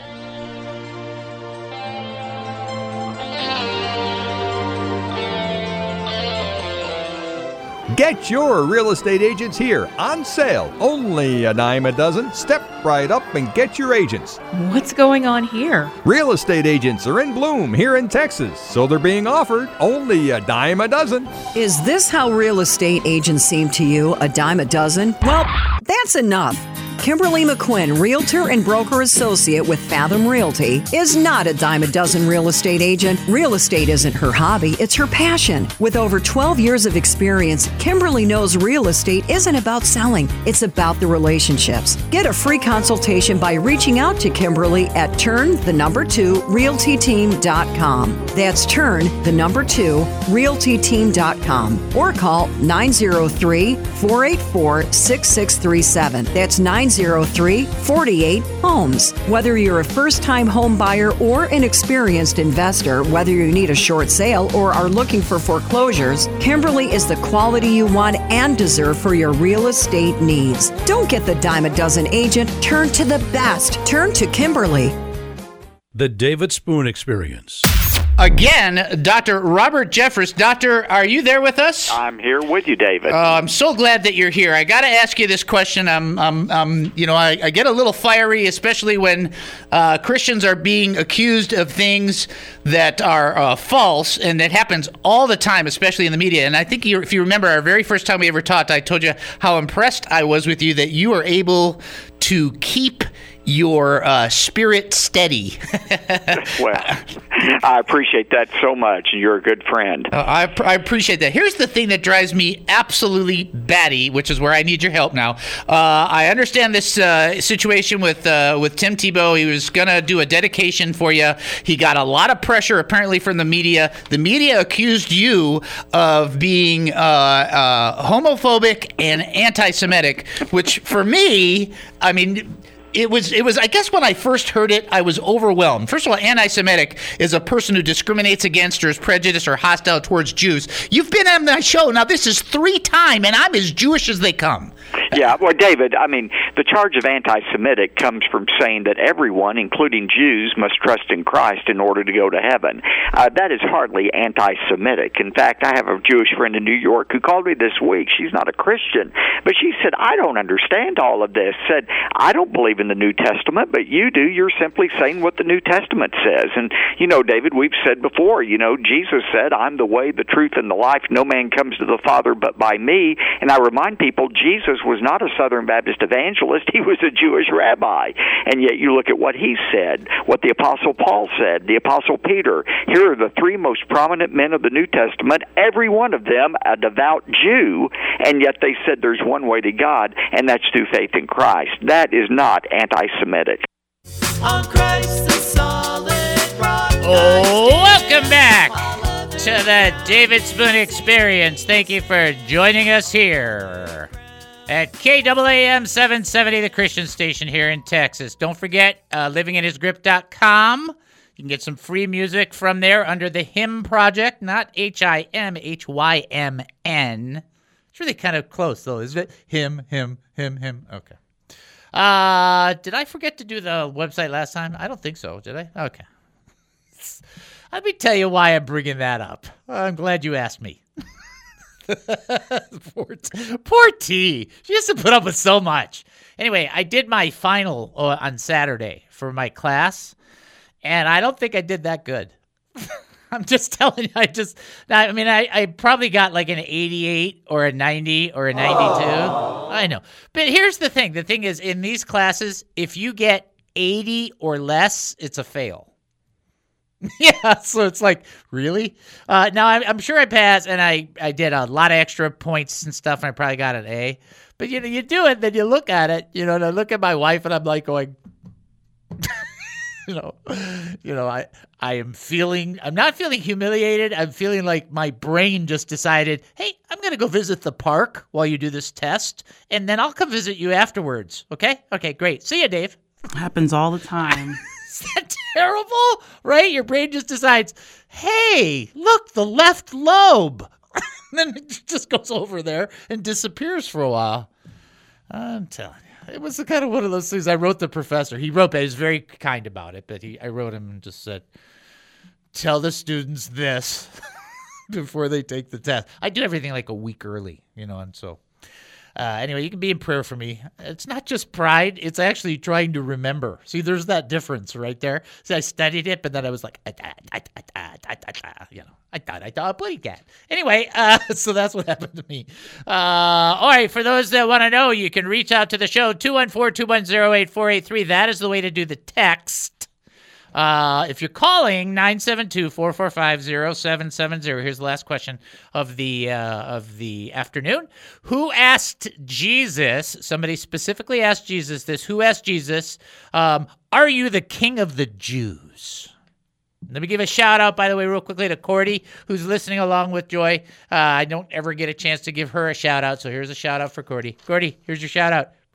Get your real estate agents here on sale. Only a dime a dozen. Step right up and get your agents. What's going on here? Real estate agents are in bloom here in Texas, so they're being offered only a dime a dozen. Is this how real estate agents seem to you, a dime a dozen? Well, that's enough. Kimberly McQuinn, Realtor and Broker Associate with Fathom Realty, is not a dime a dozen real estate agent. Real estate isn't her hobby, it's her passion. With over twelve years of experience, Kimberly knows real estate isn't about selling, it's about the relationships. Get a free consultation by reaching out to Kimberly at turn the number two realty team dot com. That's turn the number two realty team dot com or call nine zero three, four eight four, six six three seven. That's nine nine zero three, four eight, homes. Whether you're a first-time home buyer or an experienced investor, whether you need a short sale or are looking for foreclosures, Kimberly is the quality you want and deserve for your real estate needs. Don't get the dime a dozen agent. Turn to the best. Turn to Kimberly. The David Spoon Experience. Again, Doctor Robert Jeffress. Doctor, are you there with us? I'm here with you, David. Uh, I'm so glad that you're here. I got to ask you this question. I'm, I'm, I'm you know, I, I get a little fiery, especially when uh, Christians are being accused of things that are uh, false, and that happens all the time, especially in the media. And I think you, if you remember our very first time we ever talked, I told you how impressed I was with you that you were able to keep your uh, spirit steady. Well, I appreciate that so much. You're a good friend. Uh, I, I appreciate that. Here's the thing that drives me absolutely batty, which is where I need your help now. Uh, I understand this uh, situation with uh, with Tim Tebow. He was going to do a dedication for you. He got a lot of pressure, apparently, from the media. The media accused you of being uh, uh, homophobic and anti-Semitic, which for me, I mean... It was, it was. I guess when I first heard it, I was overwhelmed. First of all, anti-Semitic is a person who discriminates against or is prejudiced or hostile towards Jews. You've been on my show. Now, this is three time, and I'm as Jewish as they come. Yeah, well, David, I mean, the charge of anti-Semitic comes from saying that everyone, including Jews, must trust in Christ in order to go to heaven. Uh, that is hardly anti-Semitic. In fact, I have a Jewish friend in New York who called me this week. She's not a Christian, but she said, I don't understand all of this. Said, I don't believe in the New Testament, but you do. You're simply saying what the New Testament says. And, you know, David, we've said before, you know, Jesus said, I'm the way, the truth, and the life. No man comes to the Father but by me. And I remind people, Jesus was not a Southern Baptist evangelist. He was a Jewish rabbi. And yet you look at what he said, what the Apostle Paul said, the Apostle Peter. Here are the three most prominent men of the New Testament, every one of them a devout Jew, and yet they said there's one way to God, and that's through faith in Christ. That is not anti-Semitic. On Christ the solid rock. Oh, welcome back to the David Spoon Experience. Thank you for joining us here at K A A M seven seventy, the Christian station here in Texas. Don't forget, uh, living in his grip dot com. You can get some free music from there under the Hymn Project, not H I M, H Y M N. It's really kind of close, though, isn't it? Hymn, hymn, hymn, hymn. Okay. Uh, did I forget to do the website last time? I don't think so. Did I? Okay. Let me tell you why I'm bringing that up. I'm glad you asked me. poor, T, poor T. She has to put up with so much. Anyway, I did my final uh, on Saturday for my class, and I don't think I did that good. I'm just telling you, I just, I mean, I, I probably got like an eighty-eight or a ninety or a ninety-two. Oh. I know. But here's the thing. The thing is, in these classes, if you get eighty or less, it's a fail. Yeah, so it's like, really? Uh, now, I'm, I'm sure I passed, and I, I did a lot of extra points and stuff, and I probably got an A. But, you know, you do it, then you look at it, you know, and I look at my wife, and I'm like going, you know, you know, I, I am feeling, I'm not feeling humiliated. I'm feeling like my brain just decided, hey, I'm going to go visit the park while you do this test, and then I'll come visit you afterwards. Okay? Okay, great. See you, Dave. Happens all the time. Is that terrible? Right? Your brain just decides, hey, look, the left lobe. And then it just goes over there and disappears for a while. I'm telling you. It was kind of one of those things. I wrote the professor. He wrote that. He was very kind about it, but he, I wrote him and just said, tell the students this before they take the test. I do everything like a week early, you know, and so. Uh, anyway, you can be in prayer for me. It's not just pride. It's actually trying to remember. See, there's that difference right there. See, I studied it, but then I was like, I, I, I, I, I, I, you know, I thought I thought I played that. Anyway, uh, so that's what happened to me. Uh, all right, for those that want to know, you can reach out to the show, two one four, two one zero, eight four eight three. That is the way to do the text. Uh, if you're calling, nine seven two, four four five, zero seven seven zero. Here's the last question of the uh, of the afternoon. Who asked Jesus, somebody specifically asked Jesus this, who asked Jesus, um, are you the king of the Jews? Let me give a shout out, by the way, real quickly to Cordy, who's listening along with Joy. Uh, I don't ever get a chance to give her a shout out, so here's a shout out for Cordy. Cordy, here's your shout out.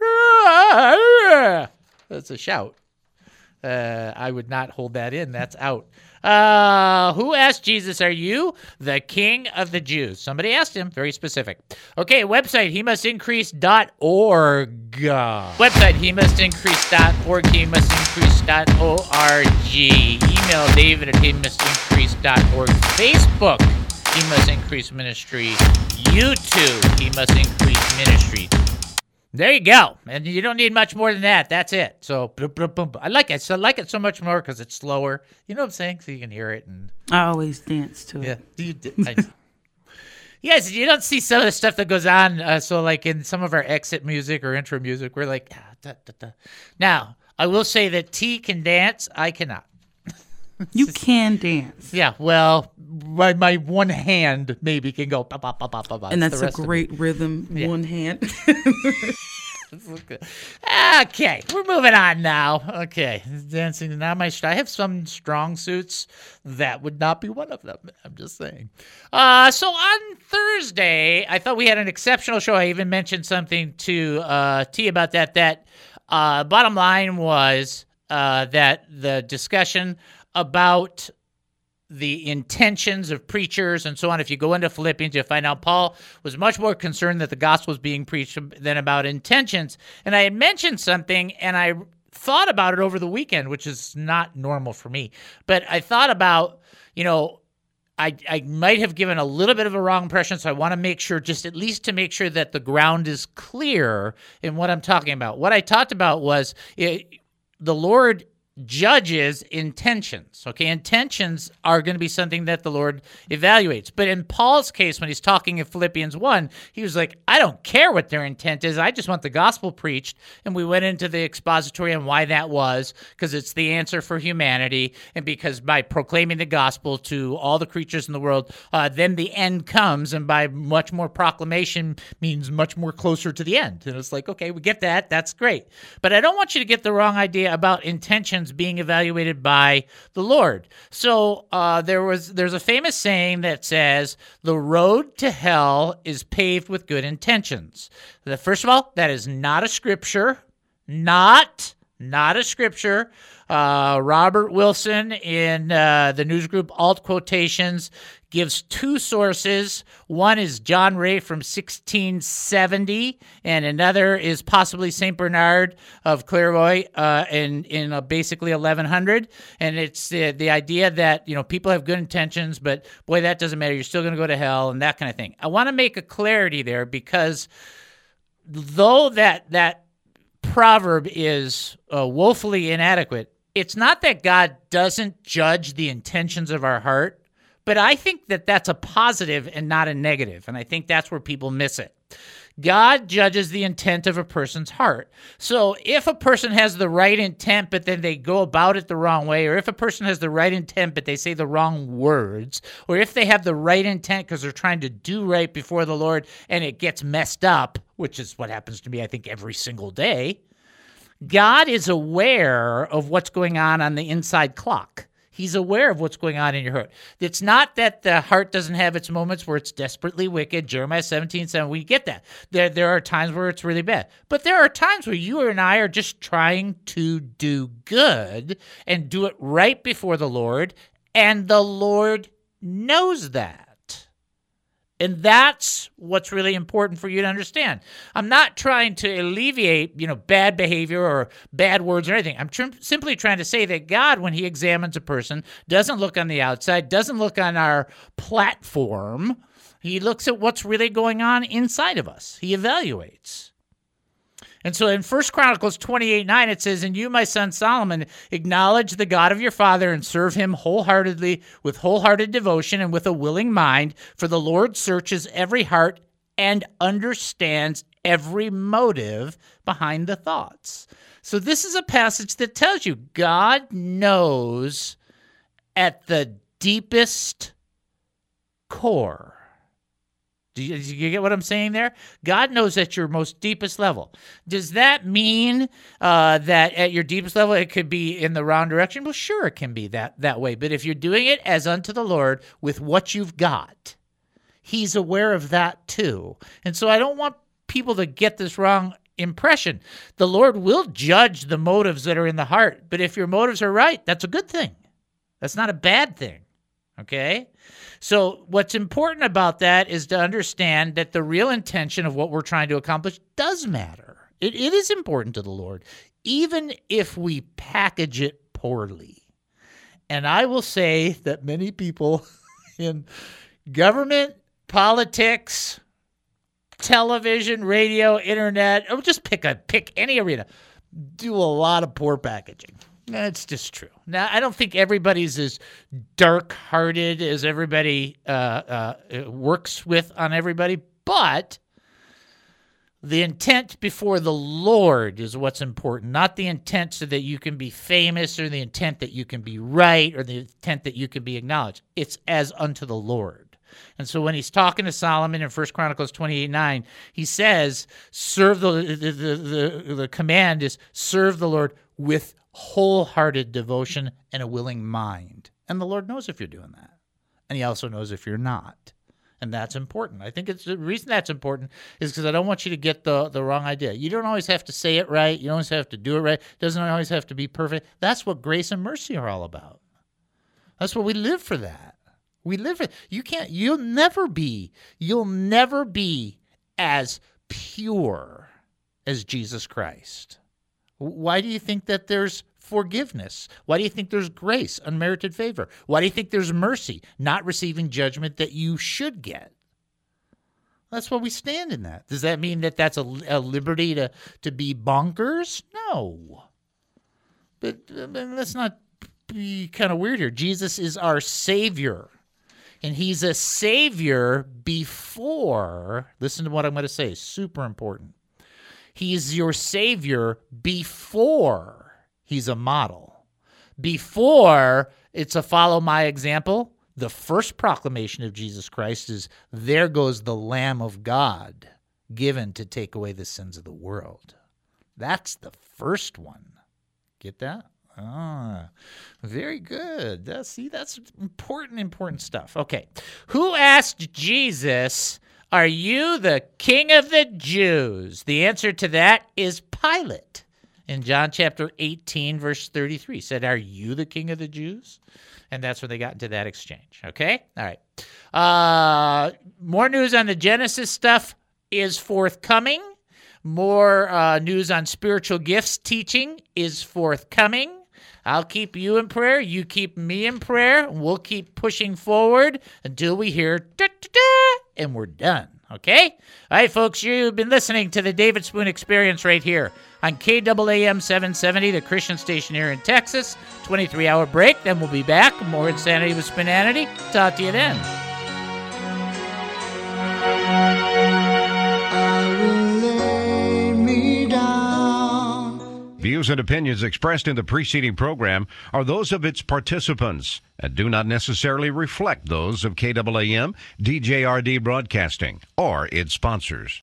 That's a shout. Uh, I would not hold that in. That's out. Uh, who asked Jesus, are you the king of the Jews? Somebody asked him. Very specific. Okay, website, he must increase dot org. Website, he must increase dot org. He must increase dot org. Email David at he must increase dot org. Facebook, he must increase ministry. YouTube, he must increase ministry. There you go. And you don't need much more than that. That's it. So I like it. So I like it so much more because it's slower. You know what I'm saying? So you can hear it. And I always dance to yeah, it. you did. I, yes, you don't see some of the stuff that goes on. Uh, so like in some of our exit music or intro music, we're like, ah, da, da, da. Now, I will say that T can dance. I cannot. You can dance. Yeah, well, my, my one hand maybe can go. Bah, bah, bah, bah, bah, bah. And that's a great rhythm, yeah. One hand. Okay, we're moving on now. Okay, dancing is not my style. I have some strong suits. That would not be one of them. I'm just saying. Uh, so on Thursday, I thought we had an exceptional show. I even mentioned something to uh, T about that. That uh, bottom line was uh, that the discussion about the intentions of preachers and so on. If you go into Philippians, you'll find out Paul was much more concerned that the gospel was being preached than about intentions. And I had mentioned something, and I thought about it over the weekend, which is not normal for me. But I thought about, you know, I, I might have given a little bit of a wrong impression, so I want to make sure, just at least to make sure that the ground is clear in what I'm talking about. What I talked about was it, the Lord judges intentions. Okay, intentions are going to be something that the Lord evaluates. But in Paul's case, when he's talking in Philippians one, he was like, I don't care what their intent is. I just want the gospel preached. And we went into the expository on why that was, because it's the answer for humanity, and because by proclaiming the gospel to all the creatures in the world, uh, then the end comes, and by much more proclamation means much more closer to the end. And it's like, okay, we get that. That's great. But I don't want you to get the wrong idea about intentions being evaluated by the Lord. So uh, there was there's a famous saying that says, the road to hell is paved with good intentions. The, first of all, that is not a scripture. Not, not a scripture. Uh, Robert Wilson in uh, the news group Alt Quotations gives two sources. One is John Ray from sixteen seventy, and another is possibly Saint Bernard of Clairvaux uh, in in uh, basically eleven hundred. And it's uh, the idea that, you know, people have good intentions, but boy, that doesn't matter. You're still going to go to hell and that kind of thing. I want to make a clarity there, because though that that proverb is uh, woefully inadequate, it's not that God doesn't judge the intentions of our heart, but I think that that's a positive and not a negative, and I think that's where people miss it. God judges the intent of a person's heart. So if a person has the right intent, but then they go about it the wrong way, or if a person has the right intent, but they say the wrong words, or if they have the right intent because they're trying to do right before the Lord and it gets messed up, which is what happens to me, I think, every single day, God is aware of what's going on on the inside clock. He's aware of what's going on in your heart. It's not that the heart doesn't have its moments where it's desperately wicked. Jeremiah seventeen seven, we get that. There, there are times where it's really bad. But there are times where you and I are just trying to do good and do it right before the Lord, and the Lord knows that. And that's what's really important for you to understand. I'm not trying to alleviate, you know, bad behavior or bad words or anything. I'm tr- simply trying to say that God, when he examines a person, doesn't look on the outside, doesn't look on our platform. He looks at what's really going on inside of us. He evaluates. And so in First Chronicles twenty-eight nine, it says, and you, my son Solomon, acknowledge the God of your father and serve him wholeheartedly with wholehearted devotion and with a willing mind, for the Lord searches every heart and understands every motive behind the thoughts. So this is a passage that tells you God knows at the deepest core. Do you, do you get what I'm saying there? God knows at your most deepest level. Does that mean uh, that at your deepest level it could be in the wrong direction? Well, sure, it can be that, that way. But if you're doing it as unto the Lord with what you've got, he's aware of that too. And so I don't want people to get this wrong impression. The Lord will judge the motives that are in the heart, but if your motives are right, that's a good thing. That's not a bad thing, okay? So what's important about that is to understand that the real intention of what we're trying to accomplish does matter. It, it is important to the Lord, even if we package it poorly. And I will say that many people in government, politics, television, radio, internet, or just pick a pick any arena, do a lot of poor packaging. That's just true. Now, I don't think everybody's as dark-hearted as everybody uh, uh, works with on everybody, but the intent before the Lord is what's important, not the intent so that you can be famous or the intent that you can be right or the intent that you can be acknowledged. It's as unto the Lord. And so when he's talking to Solomon in First Chronicles twenty-eight nine, he says, serve the, the, the, the, the command is serve the Lord with wholehearted devotion and a willing mind. And the Lord knows if you're doing that. And he also knows if you're not. And that's important. I think it's the reason that's important is because I don't want you to get the, the wrong idea. You don't always have to say it right. You don't always have to do it right. It doesn't always have to be perfect. That's what grace and mercy are all about. That's what we live for that. We live for you can't you'll never be, you'll never be as pure as Jesus Christ. Why do you think that there's forgiveness? Why do you think there's grace, unmerited favor? Why do you think there's mercy, not receiving judgment that you should get? That's why we stand in that. Does that mean that that's a, a liberty to, to be bonkers? No. But, but let's not be kind of weird here. Jesus is our Savior. And he's a Savior before, listen to what I'm going to say, super important. He's your Savior before he's a model. Before it's a follow my example, the first proclamation of Jesus Christ is, there goes the Lamb of God given to take away the sins of the world. That's the first one. Get that? Ah, very good. That's, see, that's important, important stuff. Okay. Who asked Jesus, are you the King of the Jews? The answer to that is Pilate. In John chapter eighteen, verse thirty-three, said, are you the King of the Jews? And that's where they got into that exchange. Okay? All right. Uh, more news on the Genesis stuff is forthcoming. More uh, news on spiritual gifts teaching is forthcoming. I'll keep you in prayer. You keep me in prayer. We'll keep pushing forward until we hear da-da-da, and we're done. Okay? All right, folks, you've been listening to the David Spoon Experience right here on K A A M seven seventy, the Christian station here in Texas. twenty-three hour break, then we'll be back. More Insanity with Spinanity. Talk to you then. Views and opinions expressed in the preceding program are those of its participants and do not necessarily reflect those of K A A M, D J R D Broadcasting, or its sponsors.